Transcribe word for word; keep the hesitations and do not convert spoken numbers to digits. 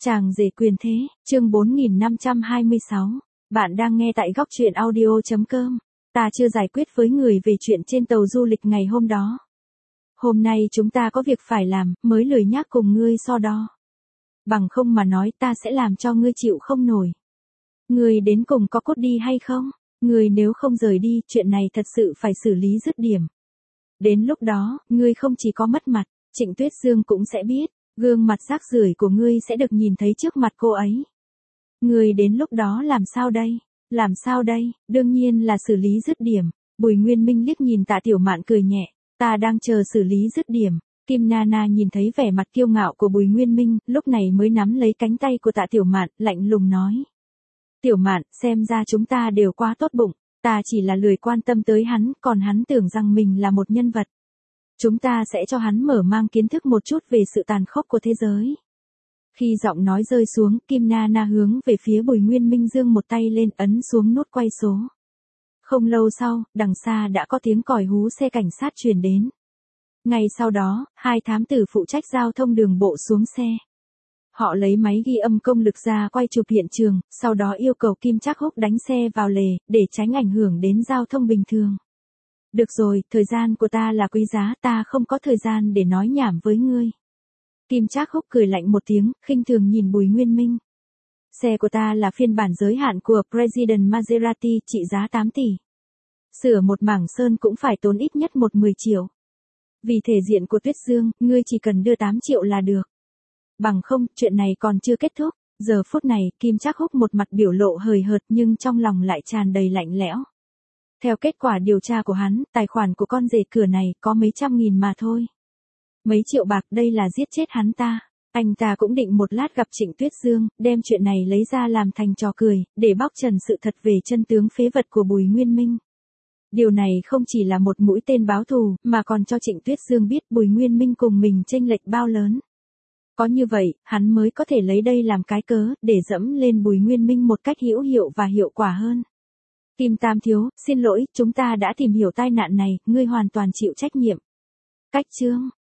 Chàng rể quyền thế, chương bốn nghìn năm trăm hai mươi sáu. Bạn đang nghe tại góc truyện audio chấm com. Ta chưa giải quyết với người về chuyện trên tàu du lịch ngày hôm đó. Hôm nay chúng ta có việc phải làm, mới lười nhác cùng ngươi so đo. Bằng không mà nói ta sẽ làm cho ngươi chịu không nổi. Ngươi đến cùng có cốt đi hay không? Ngươi nếu không rời đi, chuyện này thật sự phải xử lý dứt điểm. Đến lúc đó, ngươi không chỉ có mất mặt, Trịnh Tuyết Dương cũng sẽ biết. Gương mặt rác rưởi của ngươi sẽ được nhìn thấy trước mặt cô ấy. Ngươi đến lúc đó làm sao đây? Làm sao đây? Đương nhiên là xử lý dứt điểm. Bùi Nguyên Minh liếc nhìn Tạ Tiểu Mạn cười nhẹ. Ta đang chờ xử lý dứt điểm. Kim Nana nhìn thấy vẻ mặt kiêu ngạo của Bùi Nguyên Minh, lúc này mới nắm lấy cánh tay của Tạ Tiểu Mạn, lạnh lùng nói. Tiểu Mạn, xem ra chúng ta đều quá tốt bụng. Ta chỉ là lười quan tâm tới hắn, còn hắn tưởng rằng mình là một nhân vật. Chúng ta sẽ cho hắn mở mang kiến thức một chút về sự tàn khốc của thế giới. Khi giọng nói rơi xuống, Kim Nana hướng về phía Bùi Nguyên Minh giương một tay lên ấn xuống nút quay số. Không lâu sau, đằng xa đã có tiếng còi hú xe cảnh sát truyền đến. Ngay sau đó, hai thám tử phụ trách giao thông đường bộ xuống xe. Họ lấy máy ghi âm công lực ra quay chụp hiện trường, sau đó yêu cầu Kim Trác Húc đánh xe vào lề, để tránh ảnh hưởng đến giao thông bình thường. Được rồi, thời gian của ta là quý giá, ta không có thời gian để nói nhảm với ngươi. Kim Trác Húc cười lạnh một tiếng, khinh thường nhìn Bùi Nguyên Minh. Xe của ta là phiên bản giới hạn của President Maserati, trị giá tám tỷ. Sửa một mảng sơn cũng phải tốn ít nhất một mười triệu. Vì thể diện của Tuyết Dương, ngươi chỉ cần đưa tám triệu là được. Bằng không, chuyện này còn chưa kết thúc. Giờ phút này, Kim Trác Húc một mặt biểu lộ hời hợt nhưng trong lòng lại tràn đầy lạnh lẽo. Theo kết quả điều tra của hắn, tài khoản của con rể cửa này có mấy trăm nghìn mà thôi. Mấy triệu bạc đây là giết chết hắn ta. Anh ta cũng định một lát gặp Trịnh Tuyết Dương, đem chuyện này lấy ra làm thành trò cười, để bóc trần sự thật về chân tướng phế vật của Bùi Nguyên Minh. Điều này không chỉ là một mũi tên báo thù, mà còn cho Trịnh Tuyết Dương biết Bùi Nguyên Minh cùng mình chênh lệch bao lớn. Có như vậy, hắn mới có thể lấy đây làm cái cớ, để dẫm lên Bùi Nguyên Minh một cách hữu hiệu và hiệu quả hơn. Kim Tam Thiếu, xin lỗi, chúng ta đã tìm hiểu tai nạn này, ngươi hoàn toàn chịu trách nhiệm. Cách chương.